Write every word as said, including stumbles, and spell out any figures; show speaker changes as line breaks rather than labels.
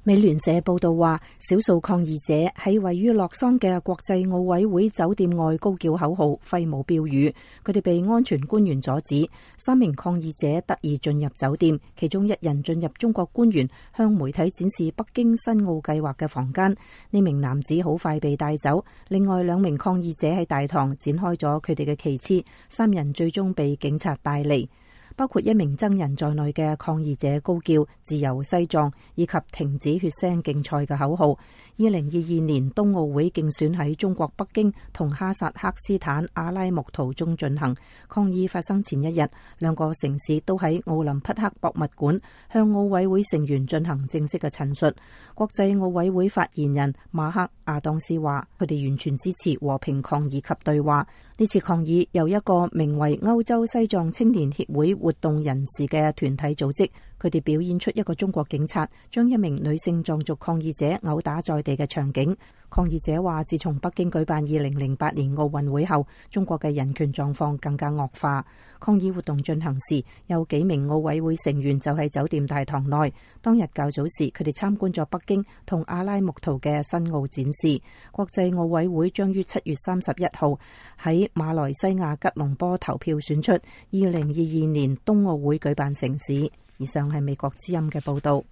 美聯社報道話，少數抗議者喺位於洛桑嘅國際奧委會酒店外高叫口號、揮舞標語，佢哋被安全官員阻止。三名抗議者得以進入酒店，其中一人進入中國官員向媒體展示北京申奧計劃嘅房間。呢名男子好快被帶走。另外兩名抗議者喺大堂展開咗佢哋嘅旗幟，三人最終被警察帶離。包括一名僧人在內嘅抗議者高叫自由西藏以及停止血腥競賽嘅口號。二零二二年冬奧會競選喺中國北京同哈薩克斯坦阿拉木圖中進行。抗議發生前一日，兩個城市都喺奧林匹克博物館向奧委會成員進行正式嘅陳述。國際奧委會發言人馬克亞當斯話，佢哋完全支持和平抗議及對話。呢次抗議由一個名為歐洲西藏青年協會活動人士嘅團體組織，佢哋表演出一個中國警察將一名女性藏族抗議者毆打在地嘅場景。抗議者話，自從北京舉辦二零零八年奧運會後，中國嘅人權狀況更加惡化。抗議活動進行時，有幾名奧委會成員就喺酒店大堂內。當日較早時，佢哋參觀咗北京同阿拉木圖嘅申奧展示。國際奧委會將於七月三十一號喺馬來西亞吉隆坡投票選出二零二二年冬奧會舉辦城市。以上係美國之音嘅報道。